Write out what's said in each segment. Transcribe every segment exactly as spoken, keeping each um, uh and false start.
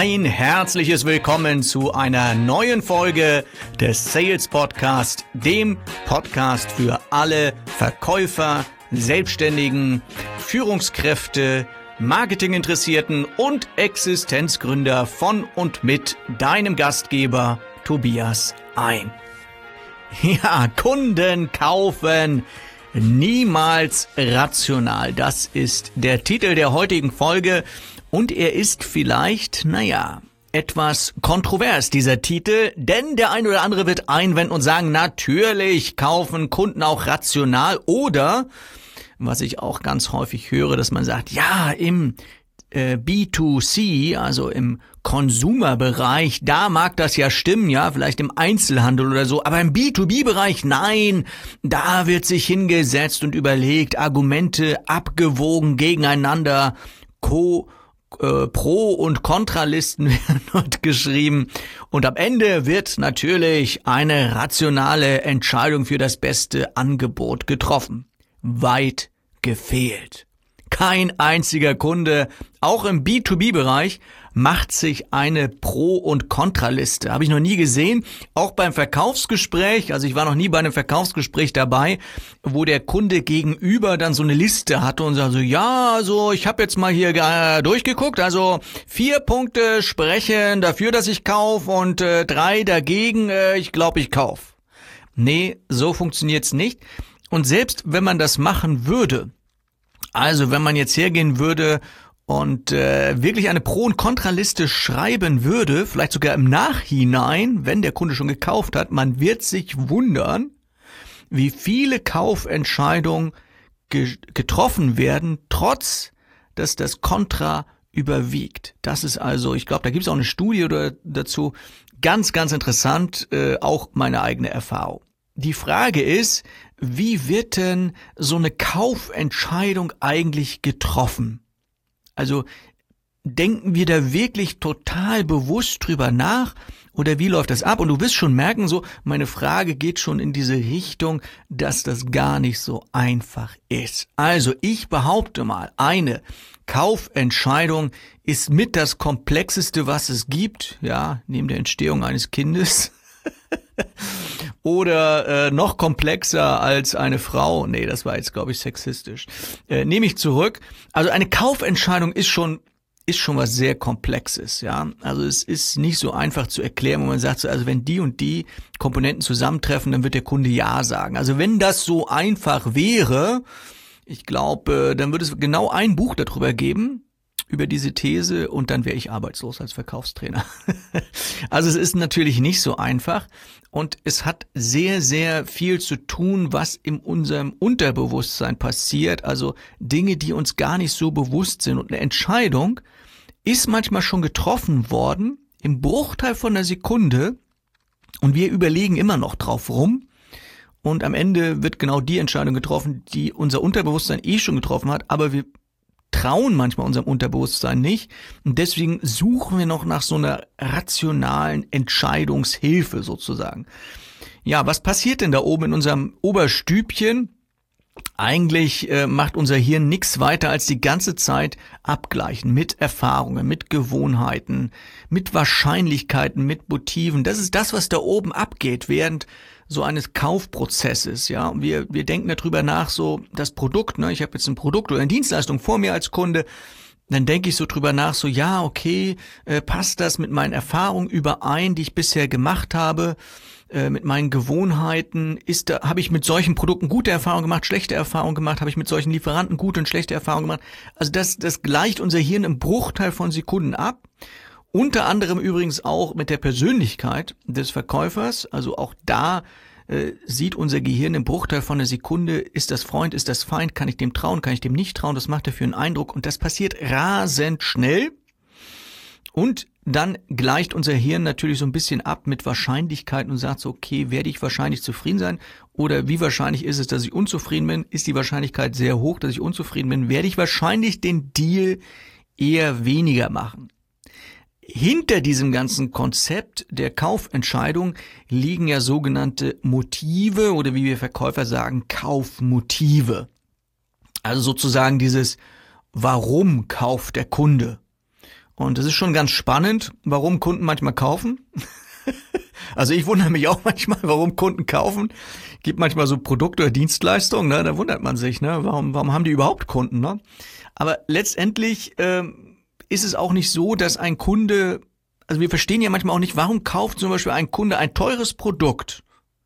Ein herzliches Willkommen zu einer neuen Folge des Sales Podcast, dem Podcast für alle Verkäufer, Selbstständigen, Führungskräfte, Marketinginteressierten und Existenzgründer von und mit deinem Gastgeber Tobias Ein. Ja, Kunden kaufen niemals rational. Das ist der Titel der heutigen Folge. Und er ist vielleicht, naja, etwas kontrovers, dieser Titel, denn der ein oder andere wird einwenden und sagen, natürlich kaufen Kunden auch rational oder, was ich auch ganz häufig höre, dass man sagt, ja, im äh, B zwei C, also im Consumer-Bereich, da mag das ja stimmen, ja, vielleicht im Einzelhandel oder so, aber im B zwei B-Bereich, nein, da wird sich hingesetzt und überlegt, Argumente abgewogen gegeneinander, co Äh, Pro- und Kontralisten werden dort geschrieben und am Ende wird natürlich eine rationale Entscheidung für das beste Angebot getroffen. Weit gefehlt. Kein einziger Kunde, auch im B zwei B-Bereich, macht sich eine Pro- und Kontraliste. Habe ich noch nie gesehen. Auch beim Verkaufsgespräch, also ich war noch nie bei einem Verkaufsgespräch dabei, wo der Kunde gegenüber dann so eine Liste hatte und sagte, ja, also ich habe jetzt mal hier äh, durchgeguckt, also vier Punkte sprechen dafür, dass ich kaufe und äh, drei dagegen, äh, ich glaube, ich kaufe. Nee, so funktioniert's nicht. Und selbst wenn man das machen würde, also wenn man jetzt hergehen würde und äh, wirklich eine Pro- und Kontraliste schreiben würde, vielleicht sogar im Nachhinein, wenn der Kunde schon gekauft hat, man wird sich wundern, wie viele Kaufentscheidungen ge- getroffen werden, trotz dass das Kontra überwiegt. Das ist also, ich glaube, da gibt es auch eine Studie oder, dazu, ganz, ganz interessant, äh, auch meine eigene Erfahrung. Die Frage ist, wie wird denn so eine Kaufentscheidung eigentlich getroffen? Also denken wir da wirklich total bewusst drüber nach oder wie läuft das ab? Und du wirst schon merken, so meine Frage geht schon in diese Richtung, dass das gar nicht so einfach ist. Also ich behaupte mal, eine Kaufentscheidung ist mit das Komplexeste, was es gibt, ja, neben der Entstehung eines Kindes. Oder äh, noch komplexer als eine Frau. Nee, das war jetzt, glaube ich, sexistisch. Äh, nehme ich zurück. Also eine Kaufentscheidung ist schon ist schon was sehr Komplexes, ja. Also es ist nicht so einfach zu erklären, wo man sagt, so, also wenn die und die Komponenten zusammentreffen, dann wird der Kunde Ja sagen. Also wenn das so einfach wäre, ich glaube, dann würde es genau ein Buch darüber geben, über diese These und dann wäre ich arbeitslos als Verkaufstrainer. Also es ist natürlich nicht so einfach und es hat sehr, sehr viel zu tun, was in unserem Unterbewusstsein passiert, also Dinge, die uns gar nicht so bewusst sind und eine Entscheidung ist manchmal schon getroffen worden im Bruchteil von einer Sekunde und wir überlegen immer noch drauf rum und am Ende wird genau die Entscheidung getroffen, die unser Unterbewusstsein eh schon getroffen hat, aber wir trauen manchmal unserem Unterbewusstsein nicht und deswegen suchen wir noch nach so einer rationalen Entscheidungshilfe sozusagen. Ja, was passiert denn da oben in unserem Oberstübchen? Eigentlich äh, macht unser Hirn nichts weiter als die ganze Zeit abgleichen mit Erfahrungen, mit Gewohnheiten, mit Wahrscheinlichkeiten, mit Motiven. Das ist das, was da oben abgeht während so eines Kaufprozesses, ja. Wir wir denken darüber nach, so das Produkt, ne, ich habe jetzt ein Produkt oder eine Dienstleistung vor mir als Kunde, dann denke ich so drüber nach, so ja, okay, äh, passt das mit meinen Erfahrungen überein, die ich bisher gemacht habe, äh, mit meinen Gewohnheiten, ist da habe ich mit solchen Produkten gute Erfahrungen gemacht, schlechte Erfahrungen gemacht, habe ich mit solchen Lieferanten gute und schlechte Erfahrungen gemacht. Also das das gleicht unser Hirn im Bruchteil von Sekunden ab. Unter anderem übrigens auch mit der Persönlichkeit des Verkäufers, also auch da äh, sieht unser Gehirn im Bruchteil von einer Sekunde, ist das Freund, ist das Feind, kann ich dem trauen, kann ich dem nicht trauen, das macht er für einen Eindruck und das passiert rasend schnell und dann gleicht unser Hirn natürlich so ein bisschen ab mit Wahrscheinlichkeiten und sagt so, okay, werde ich wahrscheinlich zufrieden sein oder wie wahrscheinlich ist es, dass ich unzufrieden bin, ist die Wahrscheinlichkeit sehr hoch, dass ich unzufrieden bin, werde ich wahrscheinlich den Deal eher weniger machen. Hinter diesem ganzen Konzept der Kaufentscheidung liegen ja sogenannte Motive oder wie wir Verkäufer sagen, Kaufmotive. Also sozusagen dieses, warum kauft der Kunde? Und das ist schon ganz spannend, warum Kunden manchmal kaufen. Also ich wundere mich auch manchmal, warum Kunden kaufen. Gibt manchmal so Produkte oder Dienstleistungen, ne? Da wundert man sich, ne? Warum, warum haben die überhaupt Kunden, ne? Aber letztendlich ähm, ist es auch nicht so, dass ein Kunde, also wir verstehen ja manchmal auch nicht, warum kauft zum Beispiel ein Kunde ein teures Produkt,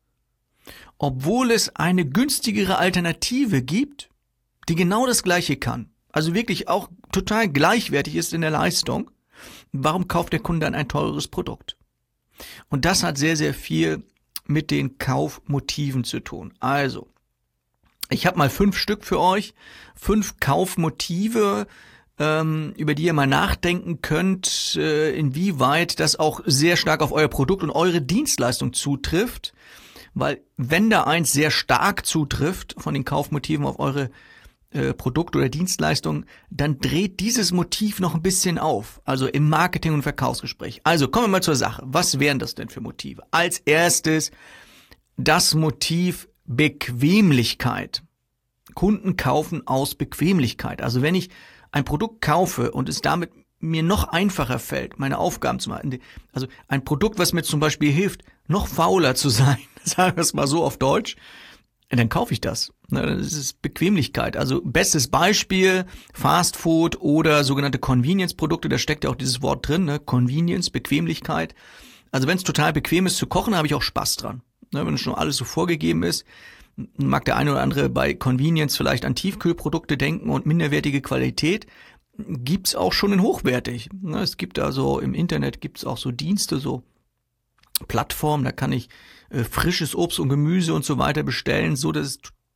obwohl es eine günstigere Alternative gibt, die genau das Gleiche kann. Also wirklich auch total gleichwertig ist in der Leistung. Warum kauft der Kunde dann ein teures Produkt? Und das hat sehr, sehr viel mit den Kaufmotiven zu tun. Also, ich habe mal fünf Stück für euch, fünf Kaufmotive, ähm, über die ihr mal nachdenken könnt, äh, inwieweit das auch sehr stark auf euer Produkt und eure Dienstleistung zutrifft. Weil wenn da eins sehr stark zutrifft von den Kaufmotiven auf eure äh, Produkt oder Dienstleistung, dann dreht dieses Motiv noch ein bisschen auf, also im Marketing- und Verkaufsgespräch. Also kommen wir mal zur Sache. Was wären das denn für Motive? Als erstes das Motiv Bequemlichkeit. Kunden kaufen aus Bequemlichkeit. Also wenn ich ein Produkt kaufe und es damit mir noch einfacher fällt, meine Aufgaben zu machen, also ein Produkt, was mir zum Beispiel hilft, noch fauler zu sein, sagen wir es mal so auf Deutsch, dann kaufe ich das. Das ist Bequemlichkeit. Also bestes Beispiel, Fast Food oder sogenannte Convenience-Produkte, da steckt ja auch dieses Wort drin, ne? Convenience, Bequemlichkeit. Also wenn es total bequem ist zu kochen, habe ich auch Spaß dran. Ne? Wenn schon alles so vorgegeben ist, mag der eine oder andere bei Convenience vielleicht an Tiefkühlprodukte denken und minderwertige Qualität. Gibt's auch schon in hochwertig. Ne? Es gibt also im Internet gibt's auch so Dienste, so Plattformen, da kann ich äh, frisches Obst und Gemüse und so weiter bestellen, so dass es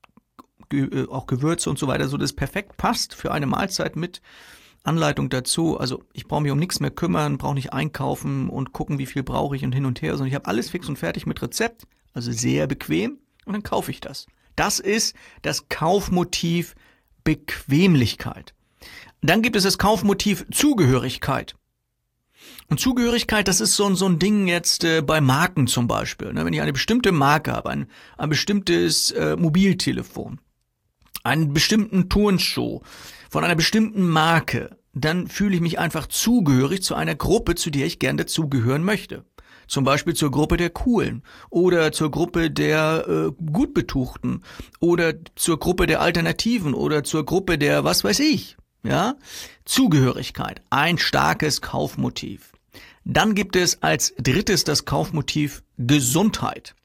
ge- äh, auch Gewürze und so weiter, so dass es perfekt passt für eine Mahlzeit mit Anleitung dazu. Also ich brauche mich um nichts mehr kümmern, brauche nicht einkaufen und gucken, wie viel brauche ich und hin und her, sondern ich habe alles fix und fertig mit Rezept, also sehr bequem und dann kaufe ich das. Das ist das Kaufmotiv Bequemlichkeit. Dann gibt es das Kaufmotiv Zugehörigkeit. Und Zugehörigkeit, das ist so, so ein Ding jetzt äh, bei Marken zum Beispiel. Ne? Wenn ich eine bestimmte Marke habe, ein, ein bestimmtes äh, Mobiltelefon, einen bestimmten Turnschuh von einer bestimmten Marke, dann fühle ich mich einfach zugehörig zu einer Gruppe, zu der ich gerne dazugehören möchte. Zum Beispiel zur Gruppe der Coolen oder zur Gruppe der äh, Gutbetuchten oder zur Gruppe der Alternativen oder zur Gruppe der was weiß ich. Ja, Zugehörigkeit, ein starkes Kaufmotiv. Dann gibt es als drittes das Kaufmotiv Gesundheit.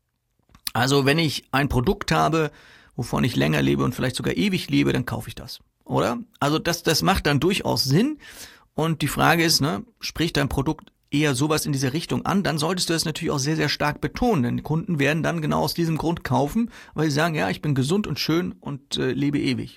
Also wenn ich ein Produkt habe, wovon ich länger lebe und vielleicht sogar ewig lebe, dann kaufe ich das, oder? Also das, das macht dann durchaus Sinn. Und die Frage ist, ne, spricht dein Produkt eher sowas in diese Richtung an, dann solltest du das natürlich auch sehr, sehr stark betonen. Denn Kunden werden dann genau aus diesem Grund kaufen, weil sie sagen, ja, ich bin gesund und schön und äh, lebe ewig.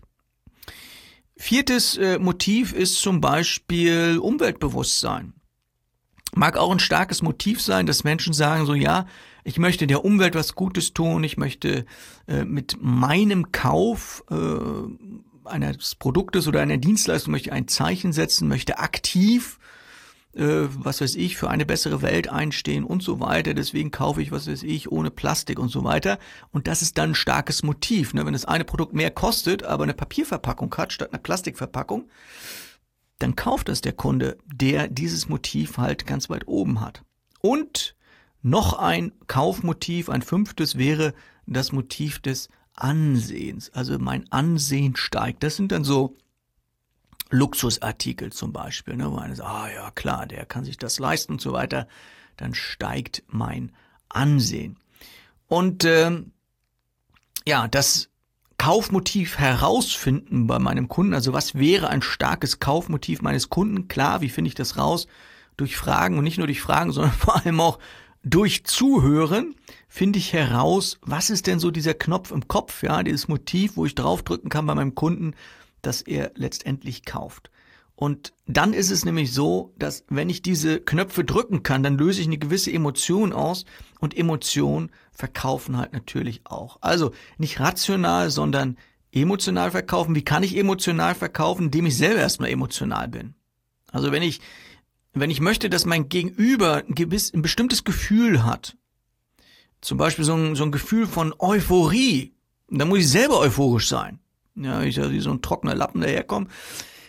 Viertes äh, Motiv ist zum Beispiel Umweltbewusstsein. Mag auch ein starkes Motiv sein, dass Menschen sagen so, ja, ich möchte der Umwelt was Gutes tun, ich möchte äh, mit meinem Kauf äh, eines Produktes oder einer Dienstleistung möchte ein Zeichen setzen, möchte aktiv äh, was weiß ich, für eine bessere Welt einstehen und so weiter. Deswegen kaufe ich, was weiß ich, ohne Plastik und so weiter. Und das ist dann ein starkes Motiv. Ne? Wenn das eine Produkt mehr kostet, aber eine Papierverpackung hat statt einer Plastikverpackung, dann kauft das der Kunde, der dieses Motiv halt ganz weit oben hat. Und noch ein Kaufmotiv, ein fünftes wäre das Motiv des Ansehens. Also mein Ansehen steigt. Das sind dann so Luxusartikel zum Beispiel, ne, wo einer sagt, ah ja klar, der kann sich das leisten und so weiter, dann steigt mein Ansehen. Und ähm, ja, das Kaufmotiv herausfinden bei meinem Kunden, also was wäre ein starkes Kaufmotiv meines Kunden? Klar, wie finde ich das raus? Durch Fragen und nicht nur durch Fragen, sondern vor allem auch durch Zuhören finde ich heraus, was ist denn so dieser Knopf im Kopf, ja, dieses Motiv, wo ich draufdrücken kann bei meinem Kunden, dass er letztendlich kauft. Und dann ist es nämlich so, dass wenn ich diese Knöpfe drücken kann, dann löse ich eine gewisse Emotion aus und Emotionen verkaufen halt natürlich auch. Also nicht rational, sondern emotional verkaufen. Wie kann ich emotional verkaufen? Indem ich selber erstmal emotional bin. Also wenn ich, wenn ich möchte, dass mein Gegenüber ein gewiss, ein bestimmtes Gefühl hat, zum Beispiel so ein, so ein Gefühl von Euphorie, dann muss ich selber euphorisch sein. Ja, ich da wie so ein trockener Lappen daherkomme,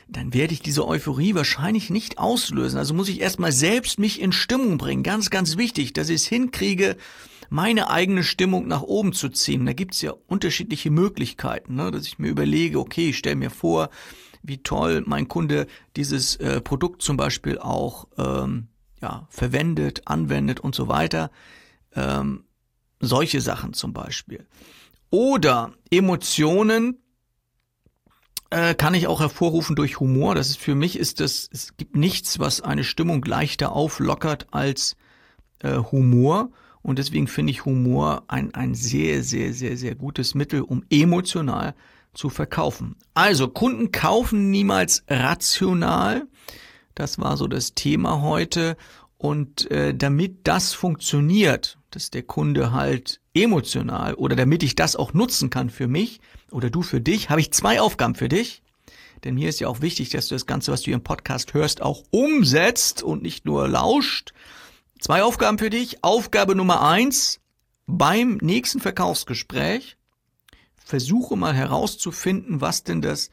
dann werde ich diese Euphorie wahrscheinlich nicht auslösen. Also muss ich erstmal selbst mich in Stimmung bringen. Ganz, ganz wichtig, dass ich es hinkriege, meine eigene Stimmung nach oben zu ziehen. Da gibt's ja unterschiedliche Möglichkeiten, ne? Dass ich mir überlege, okay, ich stelle mir vor, wie toll mein Kunde dieses äh, Produkt zum Beispiel auch ähm, ja, verwendet, anwendet und so weiter. Ähm, solche Sachen zum Beispiel. Oder Emotionen äh, kann ich auch hervorrufen durch Humor. Das ist für mich ist das, es gibt nichts, was eine Stimmung leichter auflockert als äh, Humor. Und deswegen finde ich Humor ein, ein sehr, sehr, sehr, sehr gutes Mittel, um emotional zu verkaufen. Also, Kunden kaufen niemals rational. Das war so das Thema heute. Und äh, damit das funktioniert, dass der Kunde halt emotional oder damit ich das auch nutzen kann für mich oder du für dich, habe ich zwei Aufgaben für dich. Denn mir ist ja auch wichtig, dass du das Ganze, was du hier im Podcast hörst, auch umsetzt und nicht nur lauscht. Zwei Aufgaben für dich. Aufgabe Nummer eins, beim nächsten Verkaufsgespräch versuche mal herauszufinden, was denn das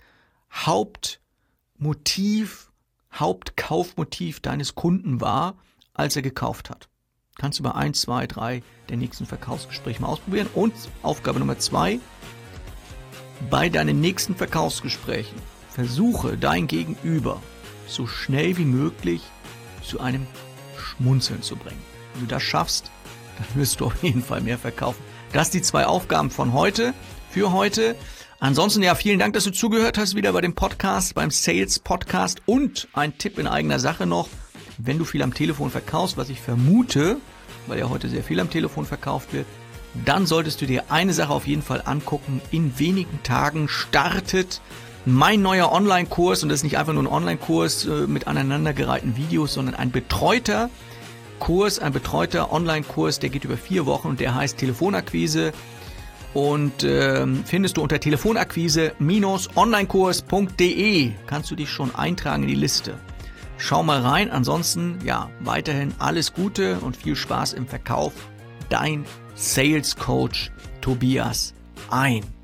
Hauptmotiv, Hauptkaufmotiv deines Kunden war, als er gekauft hat. Kannst du bei eins, zwei, drei der nächsten Verkaufsgespräche mal ausprobieren. Und Aufgabe Nummer zwei, bei deinen nächsten Verkaufsgesprächen versuche dein Gegenüber so schnell wie möglich zu einem Schmunzeln zu bringen. Wenn du das schaffst, dann wirst du auf jeden Fall mehr verkaufen. Das sind die zwei Aufgaben von heute, für heute. Ansonsten ja, vielen Dank, dass du zugehört hast, wieder bei dem Podcast, beim Sales Podcast. Und ein Tipp in eigener Sache noch, wenn du viel am Telefon verkaufst, was ich vermute, weil ja heute sehr viel am Telefon verkauft wird, dann solltest du dir eine Sache auf jeden Fall angucken. In wenigen Tagen startet mein neuer Online-Kurs, und das ist nicht einfach nur ein Online-Kurs äh, mit aneinandergereihten Videos, sondern ein betreuter Kurs, ein betreuter Online-Kurs, der geht über vier Wochen und der heißt Telefonakquise und äh, findest du unter telefonakquise Bindestrich onlinekurs punkt de. Kannst du dich schon eintragen in die Liste. Schau mal rein, ansonsten ja, weiterhin alles Gute und viel Spaß im Verkauf. Dein Sales Coach Tobias Ein.